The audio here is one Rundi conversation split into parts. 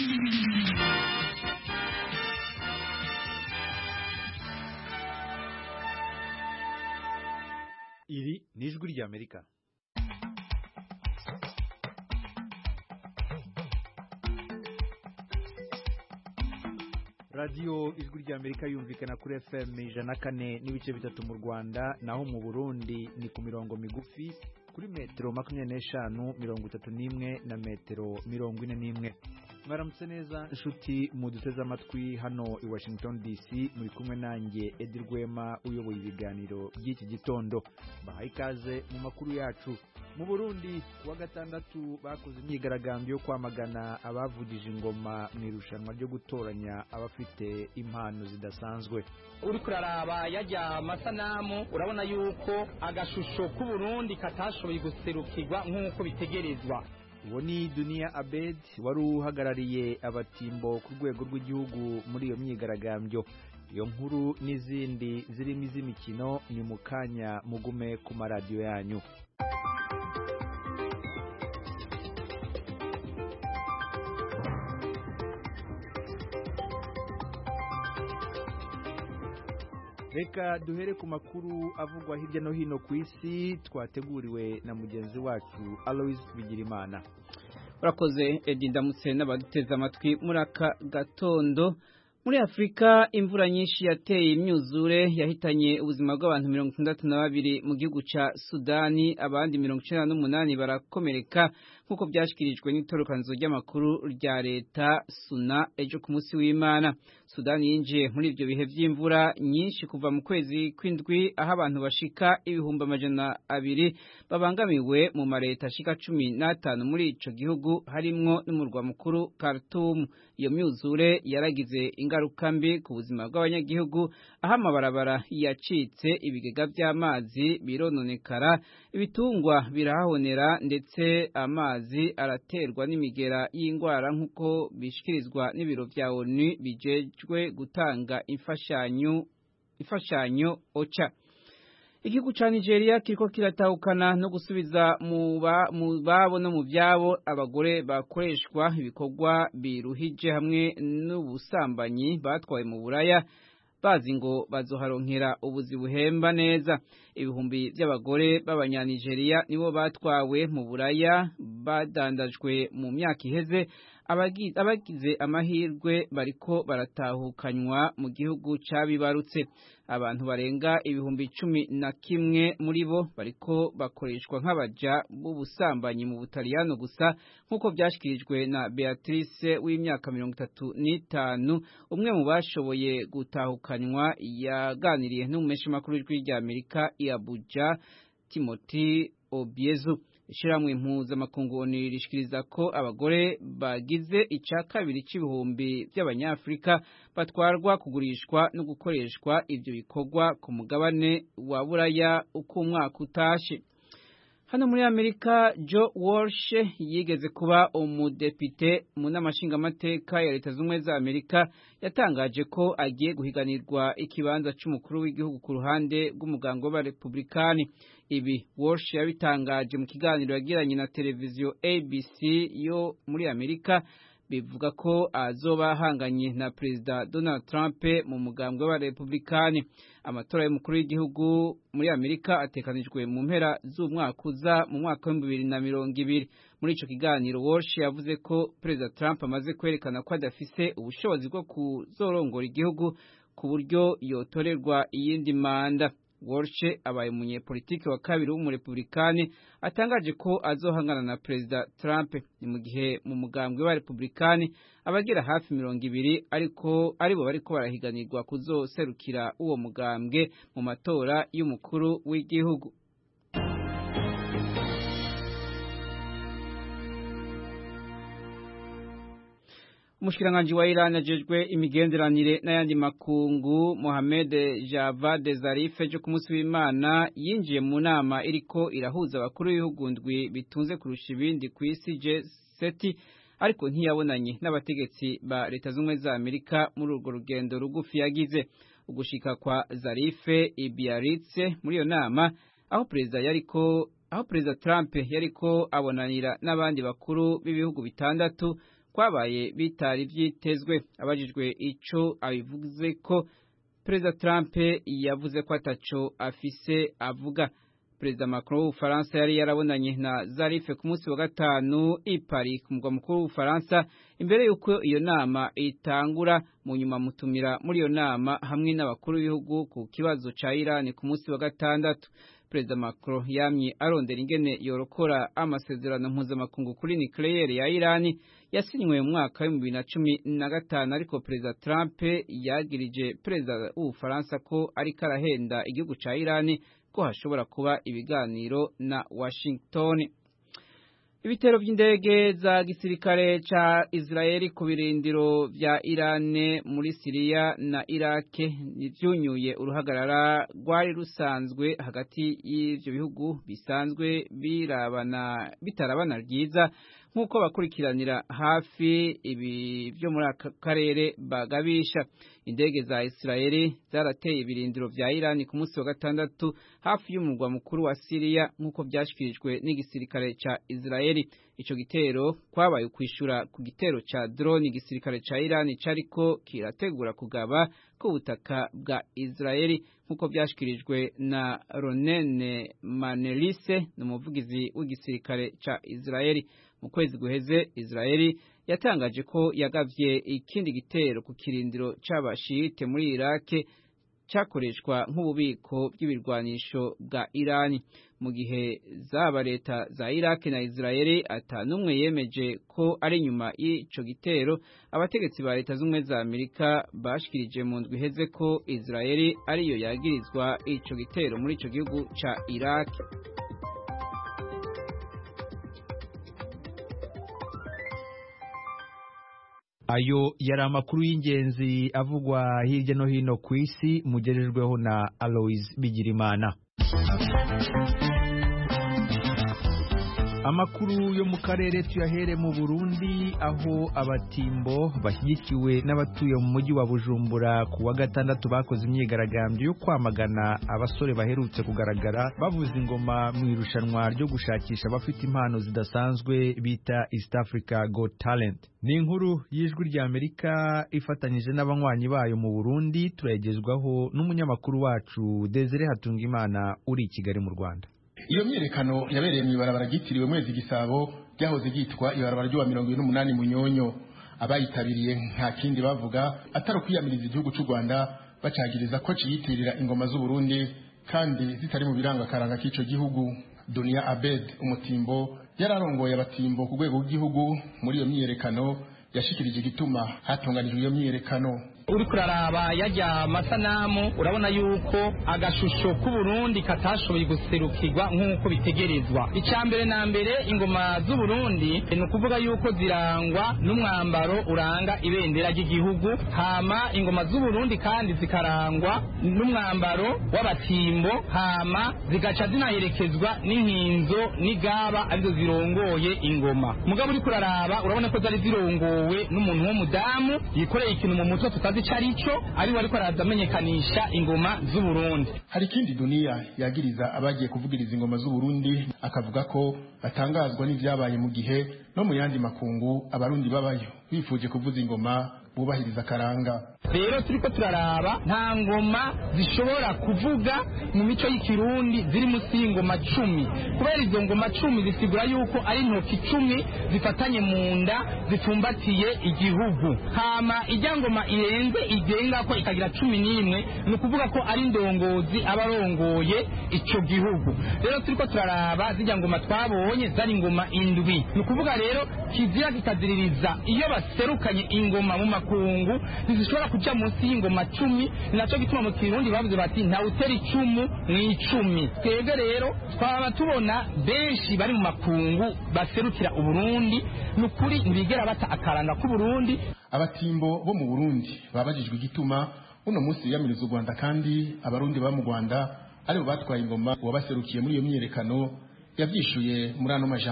Iri ni ijwi ry'Amerika. Radio ijwi ry'Amerika yumvikana kuri FM 104.3 mu Rwanda, naho mu Burundi ni ku mirongo migufi kuri metero 25, 31 na metero 41. Mwaramutse neza nshuti muduteze amatwi hano i Washington DC, muri kumwe nanjye Edi Rwema uyoboye ibiganiro by'iki gitondo. Bahaye ikaze mu makuru yacu. Mu Burundi kuwa gatandatu bakoze imyigaragambyo yo kwamagana abavugije ingoma mu irushanwa ryo gutoranya abafite impano zidasanzwe. Uri kuraraba yajya amasanamu urabona yuko agashusho ku Burundi katashoboye guserukirwa nk'uko bitegerezwa. Uwo ni Dunia Abed wari uhagarariye abatimbo ku rwego rw'igihugu muri iyo myigaragambyo. Iyo nkuru n'izindi zirimo iz'imikino ni mu kanya, mugume ku maradiyo yanyu. Reka duhere ku makuru avugwa hirya no hino ku isi twateguriwe na mugenzi wacu Alois Bigirimana. Urakoze Edi, ndamutse n'abaduteze amatwi muri aka gatondo. Muri Afrika imvura nyinshi yateye imyuzure yahitanye ubuzima bw'abantu 62 mu gihugu ca Sudani, abandi 98 barakomereka nkuko byashikirijwe n'itorokanzo ry'amakuru rya leta SUNA ejo ku munsi w'Imana. Sudani yinjiye muri ivyo bihe vy'imvura nyinshi kuva mu kwezi kw'indwi, aho abantu bashika 200,000 babangamiwe mu mareta ashika 15 muri ico gihugu, harimwo n'umurwa mukuru Khartoum. Iyo myuzure yaragize ingaruka mbi ku buzima bw'abanyagihugu, aho amabarabara yacitse, ibigega by'amazi birononekara, ibitungwa birahonera, ndetse amazi araterwa n'imigera y'ingwara nk'uko bishikirizwa n'ibiro vya ONU bijejwe gutanga imfashanyo OCHA. Igihugu ca Nigeria kiriko kiratahukana no gusubiza mu babo no mu vyabo abagore bakoreshwa ibikorwa biruhije hamwe n'ubusambanyi batwaye mu buraya, bazi ngo bazoharonkera ubuzi buhemba neza. Ibihumbi by'abagore b'abanyanigeria nibo batwawe mu buraya badandajwe mu myaka iheze. Abagize amahirwe bariko baratahukanywa mu gihugu cabibarutse. Abantu barenga 11,000 muri bo bariko bakoreshwa nk'abaja b'ubusambanyi mu Butaliyano gusa, nk'uko byashikirijwe na Beatrice w'imyaka 35, umwe mu bashoboye gutahukanywa. Yaganiriye n'umumeshamakuru w'ijwi ry'Amerika i Abuja, Timothy Obiezu. Ishiramwe mpuzamakungu ONU rishikiriza ko abagore bagize ica kabiri c'ibihumbi by'abanyafrika batwarwa, kugurishwa no gukoreshwa ivyo bikorwa ku mugabane wa buraya uko umwaka utashe. Hano muri Amerika, Joe Walsh yigeze kuba umudepite mu n'amashinga amateka ya Leta Zunze za Amerika, yatangaje ko agiye guhiganirwa ikibanza c'umukuru w'igihugu ku ruhande rw'umugango w'abarepublikani. Ibi Walsh yabitangaje mu kiganiro yagiranye na televiziyo ABC yo muri Amerika, bivuga ko azoba ahanganye na Perezida Donald Trump mu mugambwe w'abarepublikani. Amatora y'umukuru w'igihugu muri Amerika atekanijwe mu mpera z'umwaka uza mu mwaka wa 2020. Muri ico kiganiro Walsh yavuze ko Perezida Trump amaze kwerekana ko adafise ubushobozi bwo kuzorongora igihugu ku buryo yotorerwa iyindi manda. Walsh abaye umunyepolitiki wa kabiri w'umurepublikani atangaje ko azohangana na Perezida Trump. Ni mu gihe mu mugambwe wa Republikani abagira hafi 20 aribo bariko barahiganirwa kuzoserukira uwo mugambwe mu matora y'umukuru w'igihugu. Umushikiranganji wa Iran ajejwe imigenderanire n'ayandi makungu Mohamed Javad Zarif ejo ku munsi w'Imana yinjiye mu nama iriko irahuza abakuru b'ibihugu ndwi bitunze kurusha ibindi ku isi G7, ariko ntiyabonanye n'abategetsi ba Leta Zunze za Amerika muri urwo rugendo rugufi yagize. Ugushika kwa Zarif i Biarritz muri iyo nama, aho Perezida Trump yariko abonanira n'abandi bakuru b'ibihugu bitandatu kwabaye bitari vyitezwe. Abajijwe ico abivuze ko Perezida Trump yavuze ko ataco afise avuga. Perezida Macron w'Ubufaransa yari yarabonanye na Zarif ku munsi wa gatanu i Paris ku mugwa mukuru w'Ubufaransa imbere y'uko iyo nama itangura. Mu nyuma mutumira muri iyo nama hamwe n'abakuru b'ibihugu ku kibazo ca Iran ku munsi wa gatandatu. Perezida Macron yamye arondera ingene yorokora amasezerano mpuzamakungu kuri nucleaire ya Iran yasinywe mu mwaka wa 2015, ariko Perezida Trump yagirije Perezida w'Ubufaransa ko ariko arahenda igihugu ca Iran ko hashobora kuba ibiganiro na Washington. Ibitero by'indege za gisirikare ca Israeli ku birindiro vya Iran muri Syria na Iraq vyunyuye uruhagarara rwari rusanzwe hagati y'ivyo bihugu bisanzwe bitarabana ryiza nk'uko bakurikiranira hafi ibi byo muri aka karere bagabisha. Indege za Israeli zarateye ibirindiro vya Iran ku munsi wa gatandatu hafi y'umurwa mukuru wa Syria nk'uko byashikirijwe n'igisirikare ca Israeli. Ico gitero kwabaye kwishura ku gitero ca drone igisirikare ca Iran cariko kirategura kugaba ku butaka bwa Israeli nk'uko byashikirijwe na Ronen Manelise n'umuvugizi w'igisirikare ca Israeli. Mu kwezi guheze Israeli yatangaje ko yagavye ikindi gitero ku kirindiro c'abashite muri Iraq cyakoreshwa nk'ububiko bw'ibirwanisho bwa Iran. Mu gihe zaba leta za Iraq na Israeli atanumwe yemeje ko ari nyuma y'ico gitero, abategetsi ba leta z'umwe za Amerika bashikirije mu ndwi iheze ko Israeli ariyo yagirizwa ico gitero muri ico gihugu ca Iraq. Ayo yari amakuru y'ingenzi avugwa hirya no hino ku isi mugerejweho na Alois Bigirimana. Amakuru yo mu karere tuyahere mu Burundi, aho abatimbo bashyigikiwe n'abatuye mu mujyi wa Bujumbura ku wa gatandatu bakoze imyigaragambyo yo kwamagana abasore baherutse kugaragara bavuza ingoma mu irushanwa ryo gushakisha abafite impano zidasanzwe bita East Africa Got Talent. Ni inkuru y'Ijwi rya Amerika ifatanyije n'abanywanyi bayo mu Burundi, turayegezwaho n'umunyamakuru wacu Desire Hatungimana uri i Kigali mu Rwanda. Iyo myerekano yabereye mu ibarabara ryitiriwe Mwezi Gisabo ryahoze ryitwa ibarabara ryo 28 Munyonyo. Abayitabiriye nta kindi bavuga atari kwiyamiriza igihugu cy'u Rwanda, bacagiriza ko ciyitirira ingoma z'u Burundi kandi zitari mu biranga karanga k'ico gihugu. Dunia Abed umutimbo yararongoye abatimbo ku rwego rw'igihugu muri iyo myerekano yashikirije igituma hatunganijwe iyo myerekano. Uri kuraraba yajya masanamu urabona yuko agashusho ku Burundi katashoboye guserukirwa nk'uko bitegerezwa. Icambere na mbere ingoma z'u Burundi ni ukuvuga yuko zirangwa n'umwambaro uranga ibendera ry'igihugu, hama ingoma z'u Burundi kandi zikarangwa n'umwambaro w'abatimbo, hama zigaca zinaherekezwa n'inkinzo n'igaba arizo zirongoye ingoma. Mugabo uri kuraraba urabona ko zari zirongowe n'umuntu w'umudamu yikoreye ikintu mu mutwe tutazi carico ari wariko arazamenyekanisha ingoma z'u Burundi. Hari kindi Dunia yagiriza abagiye kuvugiriza ingoma z'u Burundi, akavuga ko batangazwa n'ivyabaye mu gihe no mu yandi makungu abarundi babayo bifuje kuvuza ingoma bubahiriza karanga. Rero turiko turaraba nta ngoma zishobora kuvuga mu mico y'ikirundi ziri musi y'ingoma 10, kubera izo ngoma 10 zisigura yuko ari intoki 10 zifatanye mu nda zifumbatiye igihugu. Hama ijya ngoma irenze igenga ko ikagira 11 ni ukuvuga ko ari ndongozi abarongoye ico gihugu. Rero turiko turaraba zijya ngoma twabonye zari ingoma 7, ni ukuvuga rero kizira kikaziririza iyo baserukanye ingoma mu makungu ntizishobora kuja munsi y'ingoma 10. Ninaco gituma mu Kirundi bavuze bati nta utera 10 mw'icumi. Twebwe rero twaba tubona benshi bari mu makungu baserukira u Burundi, nukuri ntibigera bata akaranga ku Burundi. Abatimbo bo mu Burundi babajijwe igituma uno munsi yamiriza u Rwanda kandi abarundi ba mu Rwanda aribo batwaye ingoma wabaserukiye muri iyo myerekano. Yavyishuye muri ano majambo.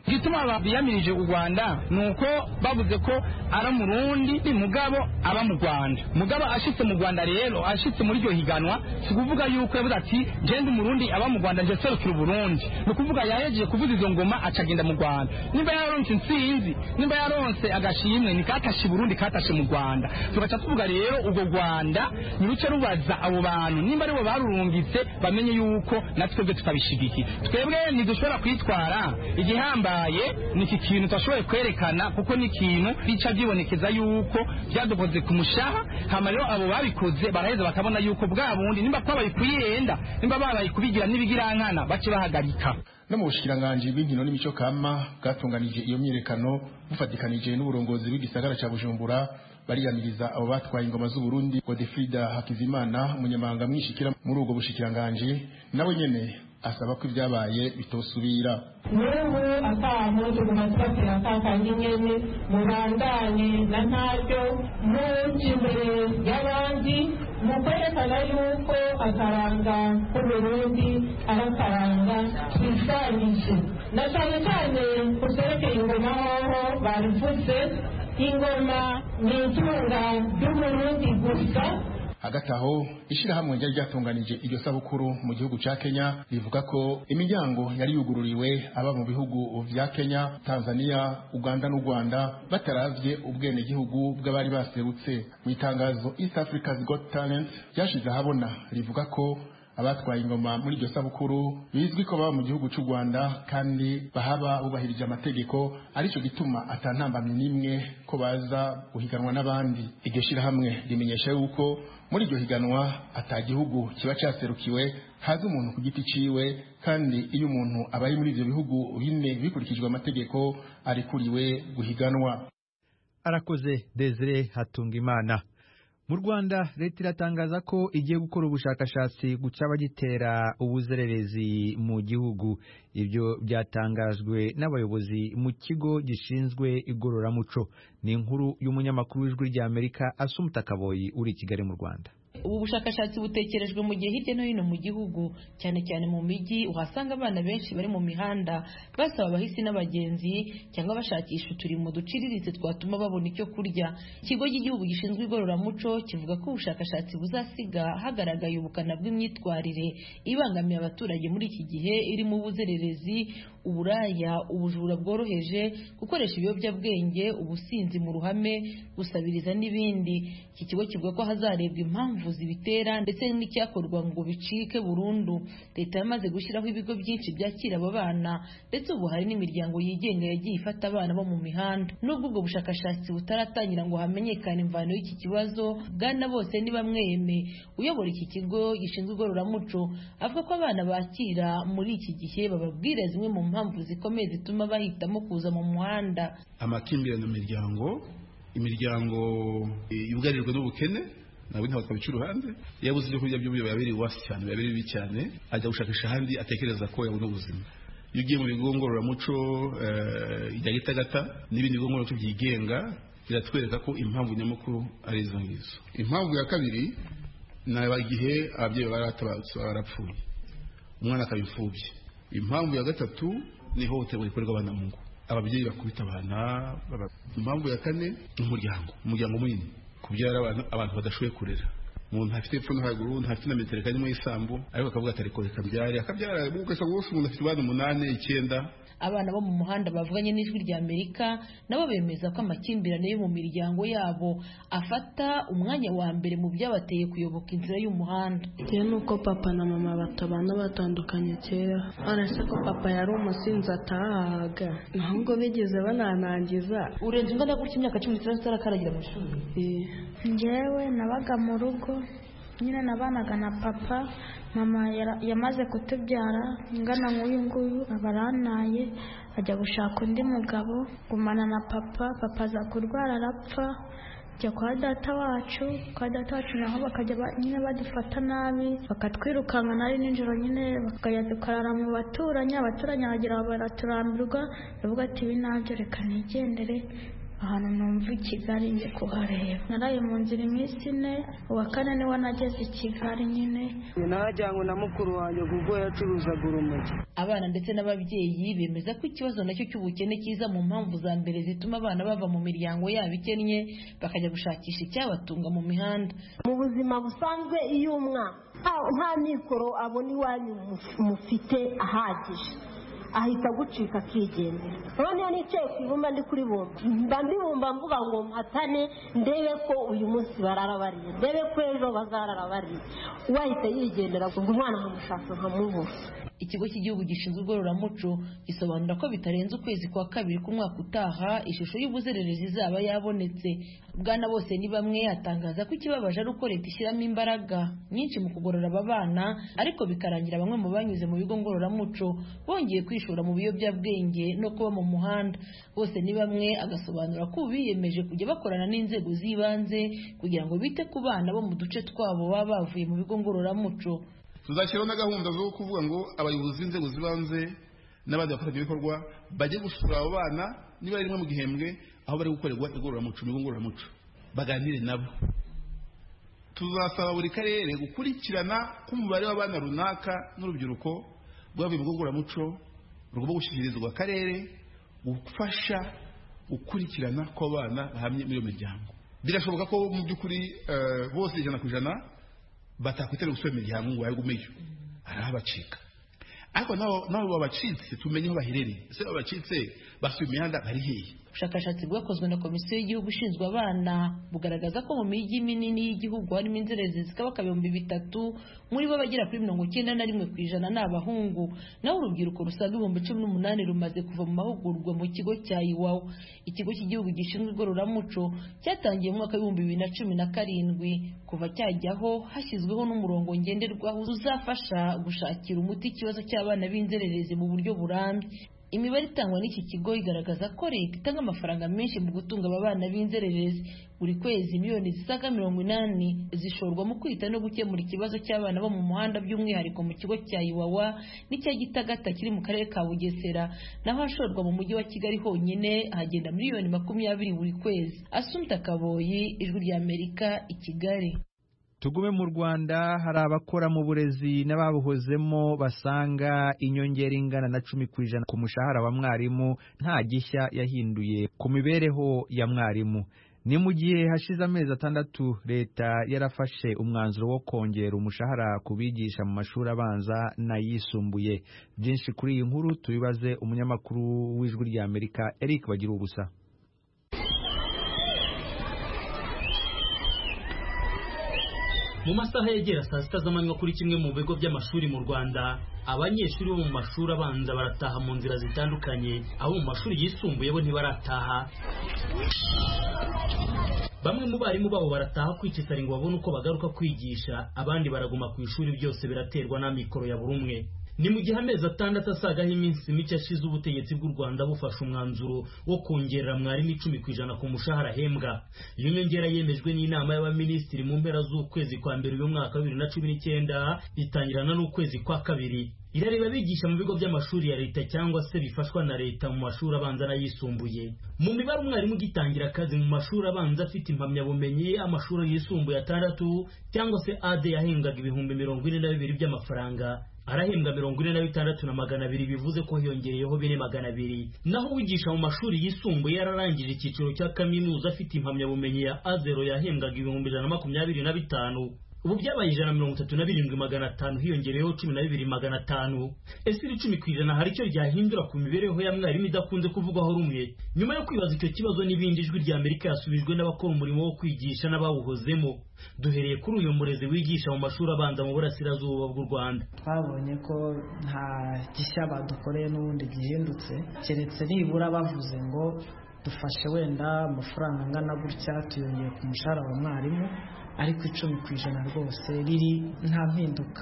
gituma biyamirije u Rwanda nuko bavuze ko ari umurundi ni mugabo aba mu Rwanda. Mugabo ashitse mu Rwanda rero ashitse muri ryo higanwa sikuvuga yuko yavuze ati genda umurundi aba mu Rwanda nje serukira Burundi. Nukuvuga yahejeje kuvuza izo ngoma acagenda mu Rwanda. Nimba yaronse intsinzi, nimba yaronse agashimwe ni katashe Burundi katashe mu Rwanda. Tugaca tuvuga rero ubwo Rwanda niruce rubaza abo bantu nimba aribo barurungitse bamenye yuko natwe tutabishigiki. Twebwe nidushobora kwitwara igihambaye niki kintu tashoboye kwerekana kuko ni kintu bica byibonekeza yuko byadokoze ku mushaha hama rero abo babikoze baraheza bakabona yuko bwa bundi nimba kwabaye kuyenda nimba babaye kubigira nibigirankana bace bahagarika. No mu bushikiranganje bw'inkino n'imico kama bwatunganije iyo myirekano bufatikanije n'uburongozi bw'igisagara ca Bujumbura bariyamiriza abo batwaye ingoma z'u Burundi. Godefrida Hakizimana umunyamabanga mwishikira muri ubwo bushikiranganje nawe nyene asaba ko ibyabaye bitosubira. N'ubu atamu tuguma tubatera akakandi nyene mubandanye na ntaryo muci imbere y'abandi mu kwerekana yuko akaranga k'Uburundi ari akaranga twisangije na cyane cyane ku vyerekeye ingoma hoho babivuze ingoma ni itunga ry'Uburundi gusa. Hagati aho ishirahamwe ryari ryatunganije iryo sabukuru mu gihugu ca Kenya rivuga ko imiryango yari yugururiwe aba mu bihugu vya Kenya, Tanzania, Uganda n'u Rwanda bataravye ubwene gihugu bw'abari baserutse. Mu itangazo East Africa's Got Talent ryashize ahabona rivuga ko abatwaye ingoma muri iryo sabukuru bizwi ko baba mu gihugu cy'u Rwanda kandi bahaba bubahirije amategeko, arico gituma atantambamye nimwe ko baza guhiganwa n'abandi. Iryo shirahamwe rimenyesha yuko muri iryo higanwa atagihugu kiba caserukiwe, haza umuntu ku giti ciwe, kandi iyo umuntu abaye muri ivyo bihugu bine bikurikijwe amategeko arikuriwe guhiganwa. Arakoze Desire Hatungimana. Mu Rwanda leta iratangaza ko igiye gukora ubushakashatsi gucaba gitera ubuzererezi mu gihugu. Ibyo byatangajwe n'abayobozi mu kigo gishinzwe igororamuco. Ni inkuru y'umunyamakuru w'Ijwi ry'Amerika Asumta Kaboyi uri Kigali mu Rwanda. Ubu bushakashatsi butekerejwe mu gihe hirya no hino mu gihugu, cyane cyane mu mijyi uhasanga abana benshi bari mu mihanda basaba abahisi n'abagenzi cyangwa bashakisha uturimo duciriritse twatuma babona icyo kurya. Ikigo cy'igihugu gishinzwe igororamuco kivuga ko ubushakashatsi buzasiga hagaragaye ubukana bw'imyitwarire ibangamiye abaturage muri iki gihe irimo ubuzererezi, uburaya, ubujura bworoheje, gukoresha ibiyobyabwenge, ubusinzi mu ruhame, gusabiriza n'ibindi. Iki kigo kivuga ko hazarebwa impamvu zibitera ndetse n'icyakorwa ngo bicike burundu. Leta yamaze gushyiraho ibigo byinshi byakira abo bana, ndetse ubu hari n'imiryango yigenga yagiye ifata abana bo mu mihanda. Nubwo ubwo bushakashatsi butaratangira ngo hamenyekane imvano y'iki kibazo, Bwana Bose ni bamweme uyobora iki kigo gishinzwe igororamuco avuga ko abana bakira muri iki gihe bababwira zimwe mu mpamvu zikomeye zituma bahitamo kuza mu muhanda. Amakimbirane mu imiryango yugarijwe n'ubukene nawe ntabwo twabica uruhande, yabuze ibyo kurya by'uburyo biba biri wasi cyane, biba biri bibi cyane, ajya gushakisha ahandi atekereza ko yabona ubuzima. Iyo ugiye mu bigo ngororamuco ijya Gitagata n'ibindi bigo ngororamuco byigenga biratwereka ko impamvu nyamukuru ari izo ngizo. Impamvu ya kabiri ni igihe ababyeyi baratabarutse barapfuye, umwana akaba imfubyi. Impamvu ya gatatu ni ihohoterwa rikorerwa abana mu ngo, ababyeyi bakubita abana. Impamvu ya kane ni umuryango munini, kubyara abantu badashoboye kurera. Umuntu afite epfo no haruguru, ntafite na metero kanyuma y'isambu, ariko akavuga ati ariko reka mbyare, akabyara. Ugasanga bose umuntu afite abana 8, 9. Abana bo mu muhanda bavuganye n'Ijwi ry'Amerika nabo bemeza ko amakimbirane yo mu miryango yabo afata umwanya wa mbere mu byabateye kuyoboka inzira y'umuhanda. Nuko papa na mama batabana batandukanye kera, arase ko papa yari umusinzi atahaga, ntabwo bigeze bananangiza. Urenze ingana gutya imyaka 19 utarakaragera mu ishuri? Njyewe nabaga mu rugo nyine nabanaga na papa, mama yamaze kutubyara ingana nk'uyu nguyu abaranaye ajya gushaka undi mugabo, gumana na papa aza kurwara arapfa, njya kwa data wacu naho bakajya nyine badufata nabi, bakatwirukanka nari nijoro nyine bakajya dukarara mu abaturanyi bagira baraturambirwa, bavuga ati ibi nabyo reka nigendere. ahantu numva i Kigali nje kuhareba. Naraye mu nzira iminsi 4, uwa 4 niwe nageze i Kigali nyine. Najyanywe na mukuru wanjye kuko yacuruzaga urumogi. Abana ndetse n'ababyeyi bemeza ko ikibazo nacyo cy'ubukene kiza mu mpamvu za mbere zituma abana bava mu miryango yabo ikennye bakajya gushakisha icyabatunga mu mihanda. Mu buzima busanzwe iyo umwana nta mikoro abona iwanyu mufite ahagije ahita gucika akigendera. Noneho nicaye ku ibumba ndi kuri bumba mbibumba mvuga ngo mpatane ndebe ko uyu munsi barara bariye, ndebe ko ejo bazarara bariye. Wahita yigendera ngo umwana nkamushaka nkamubura. Ikigo cy'igihugu gishinzwe igororamuco gisobanura ko bitarenze ukwezi kwa 2 k'umwaka utaha ishusho y'ubuzererezi izaba yabonetse. Bwana Bose ni bamwe atangaza ko ikibabaje ari uko leta ishyiramo imbaraga nyinshi mu kugorora aba bana, ariko bikarangira bamwe mu banyuze mu bigo ngororamuco bongeye kwishora mu biyobyabwenge no kuba mu muhanda. Bose ni bamwe agasobanura ko biyemeje kujya bakorana n'inzego z'ibanze kugira ngo bite ku bana bo mu duce twabo baba bavuye mu bigo ngororamuco. Tuzashyiraho na gahunda zo kuvuga ngo abayobozi b'inzego zibanze n'abandi bafatanyabikorwa bajye gusura abo bana niba rimwe mu gihembwe aho bari gukorerwa igororamuco, ibigo ngororamuco, baganire nabo. Tuzasaba buri karere gukurikirana k'umubare w'abana runaka n'urubyiruko rwavuye mu bigo ngororamuco rugomba gushyikirizwa akarere gufasha gukurikirana ko abana bahamye muri iyo miryango. Birashoboka ko mu by'ukuri bose 100% batakwitera gusubira imiryango ngo yagumeyo arabacika, ariko nabo babacitse tumenye aho baherereye. Ese babacitse basubiye imihanda bari hehe? Ubushakashatsi bwakozwe na Komisiyo y'Igihugu ishinzwe abana bugaragaza ko mu mijyi minini y'igihugu harimo inzererezi zikabaka 300, muri bo bagera kuri 91% ni abahungu, naho urubyiruko rusaga 18,000 rumaze kuva mu mahugurwa mu kigo cya Iwawa. Ikigo cy'igihugu gishinzwe igororamuco cyatangiye mu mwaka 2017, kuva cyajyaho hashyizweho n'umurongo ngenderwaho uzafasha gushakira umuti ikibazo cy'abana b'inzererezi mu buryo burambye. Imibare itangwa n'iki kigo igaragaza ko leta itanga amafaranga menshi mu gutunga aba bana b'inzererezi. Buri kwezi miliyoni zisaga 80 zishorwa mu kwita no gukemura ikibazo cy'abana bo mu muhanda, by'umwihariko mu kigo cya Iwawa n'icya Gitagata kiri mu karere ka Bugesera, naho hashorwa mu mujyi wa Kigali honyine hagenda miliyoni 20 buri kwezi. Asumta Kaboyi, Ijwi ry'Amerika, i Kigali. Tugume mu Rwanda, hari abakora mu burezi n'ababuhozemo basanga inyongera ingana na 10% ku mushahara wa mwarimu nta gishya yahinduye ku mibereho ya mwarimu. Ni mu gihe hashize amezi 6 leta yarafashe umwanzuro wo kongera umushahara ku bigisha mu mashuri abanza n'ayisumbuye. Byinshi kuri iyi nkuru tubibaze umunyamakuru w'Ijwi ry'Amerika Eric Bagirubusa. Mu masaha yegera saa 6 z'amanywa kuri kimwe mu bigo by'amashuri mu Rwanda, abanyeshuri bo mu mashuri abanza barataha mu nzira zitandukanye, abo mu mashuri yisumbuye bo ntibarataha. Bamwe mu barimu babo barataha kwicitara ngo babone uko bagaruka kwigisha, abandi baraguma ku ishuri. Byose biraterwa na mikoro ya buri umwe. Ni mu gihe amezi 6 asagaho iminsi mike ashize ubutegetsi bw'u Rwanda bufashe umwanzuro wo kongerera mwarimu 10% ku mushahara ahembwa. Iyo nyongera yemejwe n'inama y'abaminisitiri mu mpera z'ukwezi kwa mbere uyu mwaka 2019, itangirana n'ukwezi kwa kabiri. Irareba bigisha mu bigo by'amashuri ya leta cyangwa se bifashwa na leta mu mashuri abanza n'ayisumbuye. Mu mibare umwarimu ugitangira akazi mu mashuri abanza afite impamyabumenyi, amashuri yisumbuye 6 cyangwa se AD yahembwaga 42,000 by'amafaranga, arahembwa 46,200, bivuze ko hiyongereyeho 4,200. Naho wigisha mu mashuri yisumbuye yararangije icyiciro cya kaminuza afite impamyabumenyi ya A0 yahembwaga 125,000. Ubu byabaye 137,500, hiyongereyeho 12,500. Ese 10% hari icyo ryahindura ku mibereho ya mwarimu idakunze kuvugwaho rumwe? Nyuma yo kwibaza icyo kibazo n'ibindi, Ijwi ry'Amerika yasubijwe n'abakora umurimo wo kwigisha n'abawuhozemo. Duhereye kuri uyu murezi wigisha mu mashuri abanza mu burasirazuba bw'u Rwanda. Twabonye ko nta gishya badukoreye n'ubundi gihindutse, keretse nibura bavuze ngo dufashe wenda amafaranga angana gutya tuyongeye ku mushahara wa mwarimu, ariko 10% rwose riri nta mpinduka.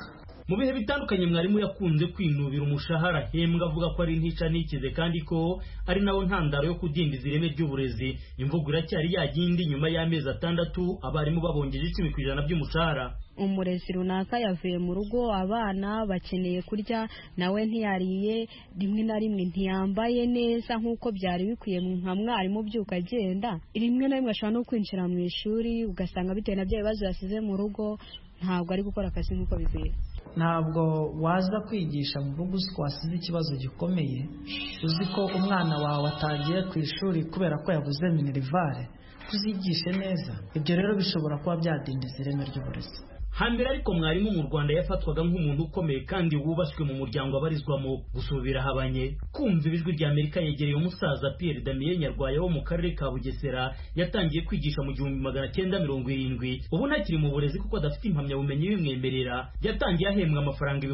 mu bihe bitandukanye mwarimu yakunze kwinubira umushahara ahembwa avuga ko ari ntica ntikize kandi ko ari nawo ntandaro yo kudindiza ireme ry'uburezi. Imvugo iracyari yagindi nyuma y'amezi 6 abarimu babongeje 10% by'umushahara. Umurezi runaka yavuye mu rugo, abana bakeneye kurya, nawe ntiyariye, rimwe na rimwe ntiyambaye neza nk'uko byari bikwiye, nka mwarimu byuka agenda, rimwe na rimwe ashobora no kwinjira mu ishuri ugasanga bitewe na bya bibazo yasize mu rugo ntabwo ari gukora akazi nk'uko bikwiye. Ntabwo waza kwigisha mu rugo uzi ko wasize ikibazo gikomeye, uzi ko umwana wawe atagiye ku ishuri kubera ko yabuze minerivare, kuzigishe neza. Ibyo rero bishobora kuba byadindiza ireme ry'uburezi. Hambere ariko mwarimu mu Rwanda yafatwaga nk'umuntu ukomeye kandi wubashywe mu muryango abarizwamo. Gusubira habanye kumva ijwi rya Amerika yegereye umusaza Pierre Damien Nyarwaya wo mu karere ka Bugesera yatangiye kwigisha mu 1970. Ubu ntakiri mu burezi kuko adafite impamyabumenyi bimwemerera. Yatangiye ahembwa amafaranga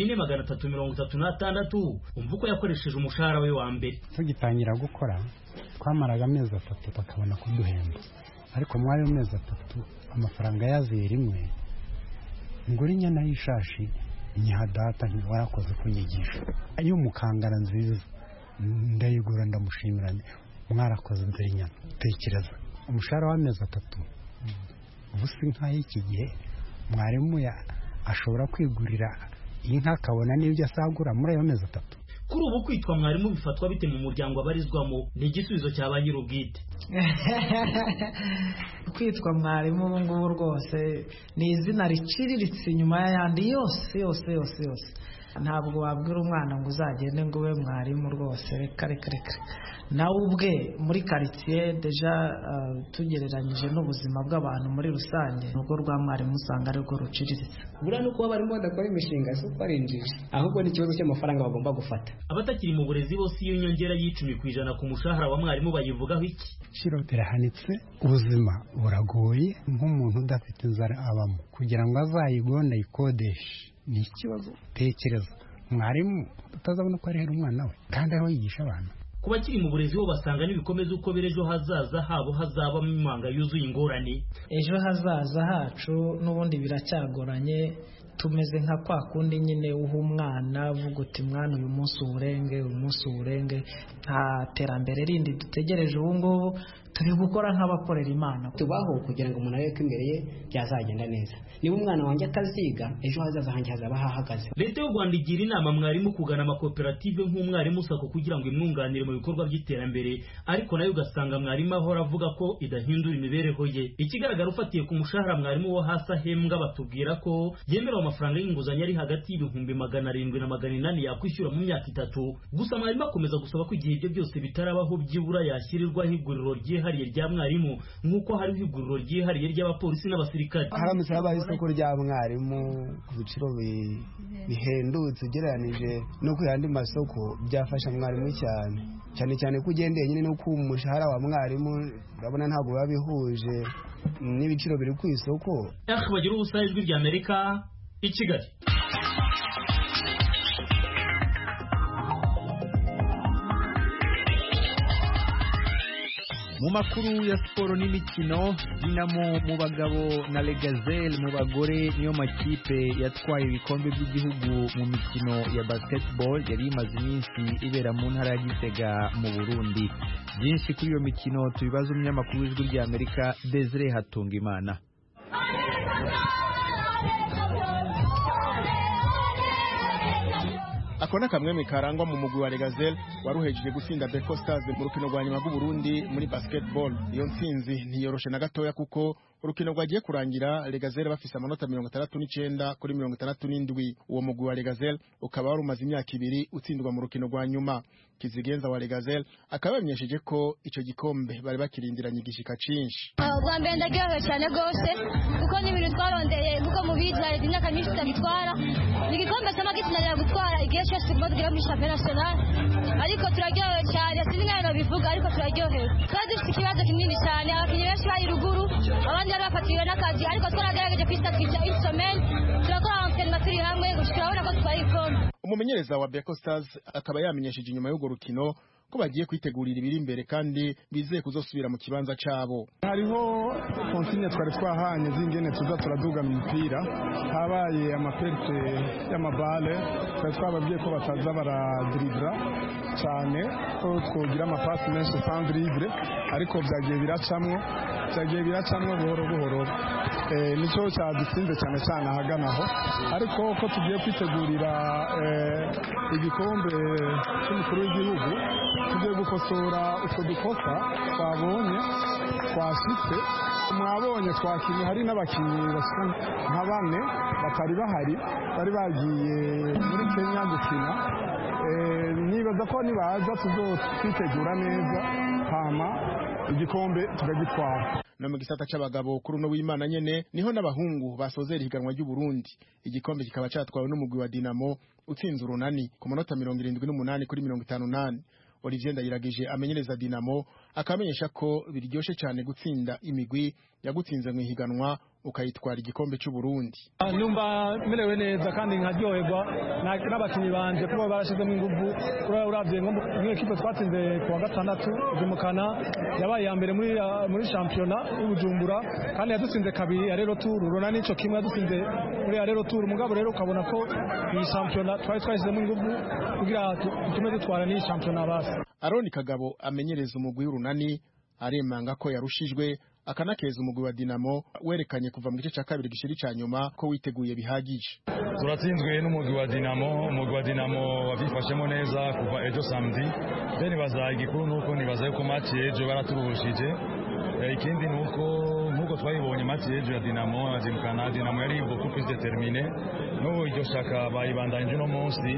4,336. Umva uko yakoresheje umushahara we wa mbere. Tugitangira gukora twamaraga amezi 3 bakabona kuduhemba, ariko mwari mu mezi 3 amafaranga yaziye rimwe. Nguri inyana y'ishashi nyihadata ntiwarakoze kunyigisha ayo mukangara nziza ndayigura ndamushimira mwarakoze mbere inyana. Tekereza umushahara w'amezi 3 ubusi nk'iki gihe mwarimu ashobora kwigurira inka akabona n'ibyo asagura muri ayo mezi 3. Kuri ubu kwitwa mwarimu bifatwa bite mu muryango abarizwamo? Ni igisubizo cyaba nyir'ubwite. Kwitwa mwarimu ubu ngubu rwose ni izina riciriritse inyuma y'ayandi yose. Ntabwo wabwira umwana ngo uzagende ngo ube mwarimu rwose, reka. Nawe ubwe muri quartier deja tugereranyije n'ubuzima bw'abantu muri rusange, nubwo rwa mwarimu usanga ari rwo ruciriritse. Buriya nuko barimo badakora imishinga si uko ari injiji, ahubwo ni ikibazo cy'amafaranga bagomba gufata. Abatakiri mu burezi bose iyo nyongera y'10% ku mushahara wa mwarimu bayivugaho iki? Shiro birahanitse, ubuzima buragoye, nk'umuntu udafite inzara abamo kugira ngo azayigonda ikodeshe ni ikibazo. Tekereza mwarimu utazabona ko arihera umwana we kandi aho yigisha abantu. Ku bakiri mu burezi bo basanga nibikomeza uko berejo hazaza habo hazabamo imanga yuzuye ingorane. Ejo hazaza hacu n'ubundi biracyagoranye, tumeze nka kwa kundi nyine uha umwana uvuga uti mwana uyu munsi uwurenge, nta terambere rindi dutegereje ubu ngubu. Turi gukora nk'abakorera Imana, tubaho kugira ngo umuntu areke imbere ye byazagenda neza. Niba umwana wanjye ataziga, ejo hazaza hanjye hazaba hahagaze. Leta y'u Rwanda igira inama mwarimu kugana amakoperative nk'umwarimu sako kugira ngo imwunganire mu bikorwa by'iterambere, ariko nayo ugasanga mwarimu ahora avuga ko idahindura imibereho ye. Ikigaragara ufatiye ku mushahara mwarimu wo hasi ahembwa batubwira ko yemerewe amafaranga y'inguzanyo ari hagati y'700 na 800 yakwishyura mu myaka 3. Gusa mwarimu akomeza gusaba ko igihe ibyo byose bitarabaho byibura yashyirirwaho iguriro ryihariye rya mwarimu nk'uko hari iguriro ryihariye ry'abapolisi n'abasirikare. Haramutse habaye isoko rya mwarimu ku biciro bihendutse ugereranije no ku yandi masoko byafasha mwarimu cyane ko ugendeye nyine no ku mushahara wa mwarimu urabona ntabwo biba bihuje n'ibiciro biri ku isoko. Bagira ubusa ijwi rya Amerika i Kigali. Mu makuru ya siporo n'imikino, Dinamo mu bagabo na Legazelle mu bagore niyo makipe yatwaye ibikombe by'igihugu mu mikino ya basketball yari imaze iminsi ibera mu ntara ya Gitega mu Burundi. Byinshi kuri iyo mikino tubibaza umunyamakuru w'ijwi rya Amerika Desire Hatungimana. Akona kamwe karangwa mu mugwi wa Legazelle waruhejeje gutsinda Beko Stars mu rukino rwa nyuma rw'u Burundi muri basketball. Iyo ntsinzi ntiyoroshe na gatoya kuko urukino rwagiye kurangira Legazelle bafise amanota 69 kuri 67. Uwo mugwi wa Legazelle ukaba warumaze imyaka 2 utsindwa mu rukino rwa nyuma. Kizigenza wa Legazelle akaba yamenyesheje ko ico gikombe bari bakirindiranye igishika cinshi. Rwa mbere ndageraho cyane gose kuko ni ibintu twarondeye kuko mu bijya imyaka myinshi tutagitwara. Ni igikombe cy'amagitinarira gutwara igihe cyose tugomba muri championnat national, ariko turaryohewe cyane. Sinzi nk'aho bivuga ariko turaryohewe. Twari dufite ikibazo kinini cyane, abakinnyi benshi bari ruguru, abandi bari bafatiwe n'akazi, ariko twaragerageje kwisatira insomeni turakora entraînement turi hamwe gushika urabona ko twari igikombe. umumenyereza wa Beko Stars akaba yamenyesheje inyuma y'urwo rukino ko bagiye kwitegurira ibiri imbere kandi bizeye kuzosubira mu kibanza cabo. Hariho konsigne twari twahanye zingene tuza turadugana umupira, habaye amaperte y'amabale, twari twababwiye ko bataza baradribra cyane, ko twogira amapasi menshi sans drible, ariko byagiye biracamwo buhoro buhoro. Nico cyadutsinze cyane cyane ahaganaho, ariko ko tugiye kwitegurira igikombe cy'umukuru w'igihugu, tugiye gukosora utwo dukosa twabonye twashitse. Mwabonye twakinye, hari n'abakinnyi nka bane batari bahari, bari bagiye muri Kenya gukina. Nibaza ko nibaza tuzotwitegura neza hama igikombe tukagitwara. No mu gisata c'abagabo kuri no w'Imana nyene niho n'abahungu basozera ihiganwa ry'u Burundi. Igikombe kikaba catwawe n'umugwi wa Dinamo utsinze Urunani ku manota 78 kuri 58. Olivier Ndayiragije amenyereza Dinamo akamenyesha ko biryoshe cyane gutsinda imigwi yagutsinze mu ihiganwa ukayitwara igikombe cy'u Burundi. Numva merewe neza kandi nkaryoherwa n'abakinyi banje kuba barashizemo ingufu. Uravye nk'ikipe twatsinze ku wa gatandatu Jumukana yabaye ya mbere muri championa y'Ubujumbura kandi yadutsinze kabiri ya rero tour. Urunani nico kimwe yadutsinze muri ya rero tour. Mugabo rero ukabona ko iyi championa twashizemo ingufu kugira tume dutwara ni championa basi. Aroni Kagabo amenyereza umugwi w'Urunani aremanga ko yarushijwe akanakeza umugwi wa Dinamo werekanye kuva mu gice cya kabiri gishiri ca nyuma ko witeguye bihagije. Turatsinzwe n'umugwi wa Dinamo wabifashemo neza kuva ejo samedi. Then baza igikuru nuko nibaza yuko match ejo baraturushije. Ikindi nuko twayibonye match ejo ya Dinamo na Jimkana. Dinamo yari beaucoup plus déterminée. No iryo shaka bayibandanye no munsi.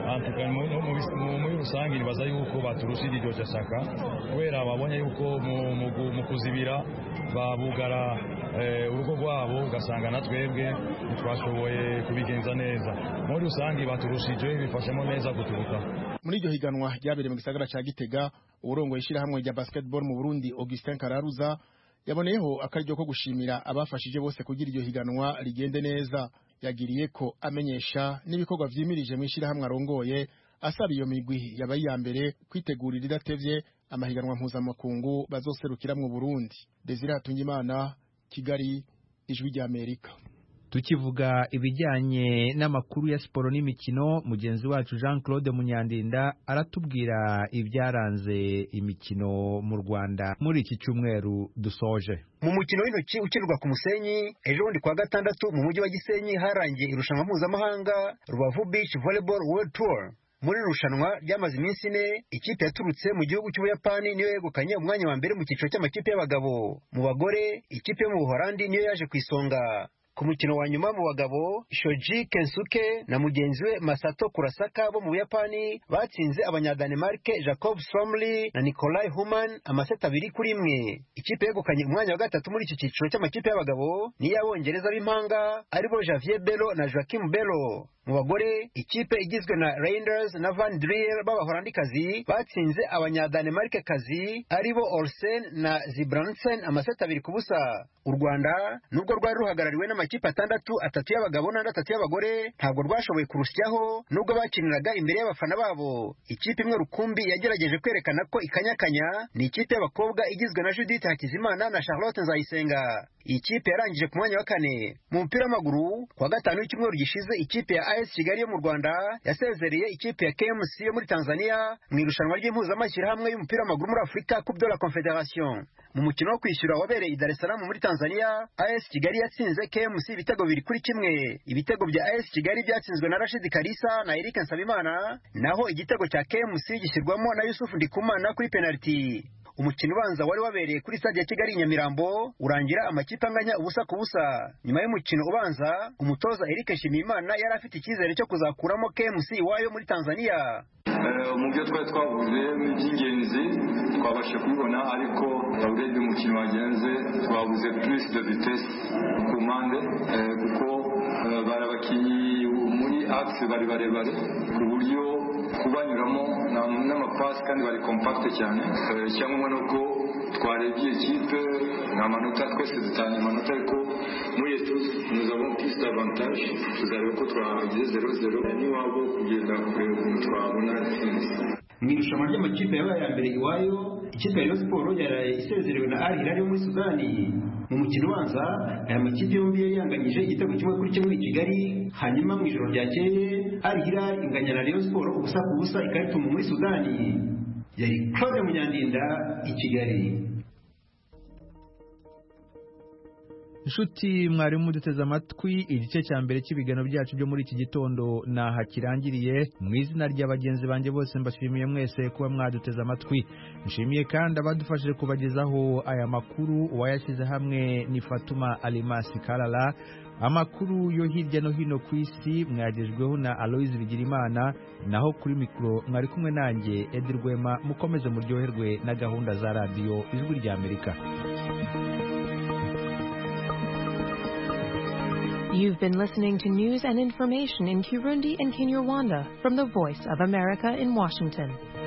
Muri rusange nibaza yuko baturushije iryo shaka kubera babonye yuko mu kuzibira babugara urugo rwabo ugasanga na twebwe twashoboye kubigenza neza. Muri rusange baturushije bifashemo neza guturuka. Muri iryo higanwa ryabereye mu gisagara ca Gitega, urongoye ishirahamwe rya basketball mu Burundi Augustin Kararuza yaboneyeho akaryo ko gushimira abafashije bose kugira iryo higanwa rigende neza. Yagiriye ko amenyesha n'ibikorwa vyimirije mu ishirahamwe arongoye, asaba iyo migwi yabaye ya mbere kwitegurira idatevye amahiganwa mpuzamakungu bazoserukira mu Burundi. Desire Hatungimana, Kigali, Ijwi rya Amerika. Tukivuga ibijyanye n'amakuru ya siporo n'imikino, mugenzi wacu Jean Claude Munyandinda aratubwira ibyaranze imikino mu Rwanda muri iki cyumweru dusoje. Mu mukino w'intoki ukinirwa ku Musenyi ejo bundi kwa gatandatu mu mujyi wa Gisenyi harangiye irushanwa mpuzamahanga Rubavu Beach Volleyball World Tour. Muri rushanwa ryamaze iminsi 4, ikipe yaturutse mu gihugu cy'Ubuyapani niyo yegukanye umwanya wa mbere mu cyiciro cy'amakipe y'abagabo. Mu bagore ikipe yo mu Buholandi niyo yaje kwisonga. Ku mukino wa nyuma mu bagabo, Shoji Kensuke na mugenzi we Masato Kurasaka bo mu Buyapani batsinze Abanyadanemarke Jacob Somley na Nikolai Human amaseta 2-1. Ikipe yegukanye umwanya wa gatatu muri iki cyiciro cy'amakipe y'abagabo ni y'Abongereza b'impanga aribo Javier Bello na Joachim Bello. Mu bagore ikipe igizwe na Reinders na Van Driel b'Abaholandikazi batsinze Abanyadanemarkekazi aribo Olsen na Zibransen amaseta 2-0. U Rwanda nubwo rwari ruhagarariwe n'amakipe 6 y'abagabo na 3 y'abagore ntabwo rwashoboye kurusyaho nubwo bakiniraga imbere y'abafana babo. Ikipe imwe rukumbi yagerageje kwerekana ko ikanyakanya ni ikipe y'abakobwa igizwe na Judith Hakizimana na Charlotte Nzayisenga. Iyi kipe yarangije ku mwanya wa 4. Mu mupira w'amaguru kwa gatanu w'icyumweru gishize ikipe ya AS Kigali yo mu Rwanda yasezereye ikipe ya KMC yo muri Tanzania mu irushanwa ry'impuzamashyirahamwe y'umupira w'amaguru muri Afrika Coupe de la Confederation. Mu mukino wo kwishyura wabereye i Dar es Salaam muri Tanzania, AS Kigali yatsinze KMC ibitego 2-1. Ibitego bya AS Kigali byatsinzwe na Rashid Kalisa na Eric Nsabimana, naho igitego cya KMC gishyirwamo na Yusuf Ndikumana kuri penalty. Umukino ubanza wari wabereye kuri stade ya Kigali Nyamirambo urangira amakipe anganya 1-1. Nyuma y'umukino ubanza, umutoza Eric Shimimana yari afite icyizere cyo kuzakuramo KMC iwayo muri Tanzania. Mu byo twavuze by'ingenzi twabasha kubibona, ariko urebye umukino wagenze twabuze plus de vitesse ku mpande kuko barabakinyi muri axe bari barebare ku buryo kubanyuramo n'amapasi kandi bari compact cyane. Cyangwa nuko twarebye ekipe ni amanota twese dutanga amanota ariko muri etuze nous avons plus d'avantage tuzareba ko twagize 0-0 niwabo kugenda kureba ukuntu twabona intsinzi. Mu irushanwa ry'amakipe yabaye ya mbere iwayo ikipe ya Rayon Sports yaraye isezerewe na Al Hilal yo muri Sudani. Mu mukino ubanza aya makipe yombi yari yanganyije igitego kimwe kuri kimwe i Kigali, hanyuma mu ijoro ryakeye Al Hilal inganya na Rayon Sports ubusa ku busa ikarita muri Sudani. Yari Claude Munyandinda i Kigali. Inshuti mwarimu duteze amatwi igice cya mbere cy'ibiganiro byacu byo muri iki gitondo naha kirangiriye. Mu izina ry'abagenzi banjye bose mbashimiye mwese kuba mwaduteze amatwi. Nshimiye kandi abadufashije kubagezaho aya makuru, uwayashyize hamwe ni Fatuma Alimasi Kalala. Amakuru yo hirya no hino ku isi mwagejweho na Aloise Bigirimana, naho kuri mikoro mwari kumwe nanjye Edi Rwema. Mukomeze muryoherwe na gahunda za radio Ijwi rya Amerika. You've been listening to news and information in Kirundi and Kinyarwanda from the Voice of America in Washington.